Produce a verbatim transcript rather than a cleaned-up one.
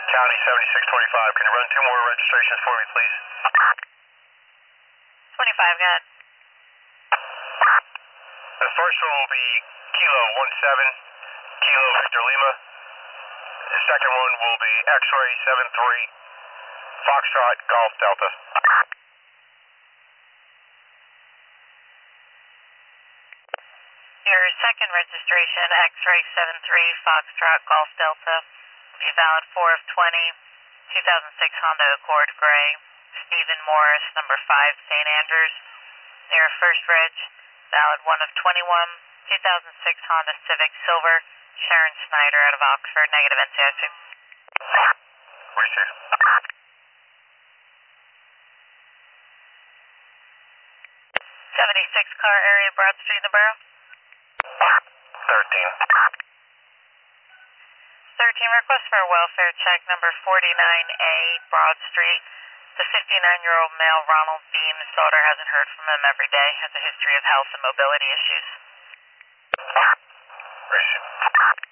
County seventy-six twenty-five, can you run two more registrations for me, please? twenty-five, got it. The first one will be Kilo one seven, Kilo Victor Lima. The second one will be X-Ray seven three, Foxtrot Golf Delta. Your second registration, X-Ray seven three, Foxtrot Golf Delta, will be valid four of twenty, two thousand six Honda Accord Gray, Stephen Morris, number five, Saint Andrews. Your first reg, valid one of twenty-one, two thousand six Honda Civic Silver, Sharon Snyder out of Oxford, negative N C I C. Receive. seventy-six car area, Broad Street in the Borough. thirteen. thirteen, request for a welfare check, number forty-nine A, Broad Street. The fifty-nine-year-old male, Ronald B. Minnesota, hasn't heard from him every day, has a history of health and mobility issues. Receive.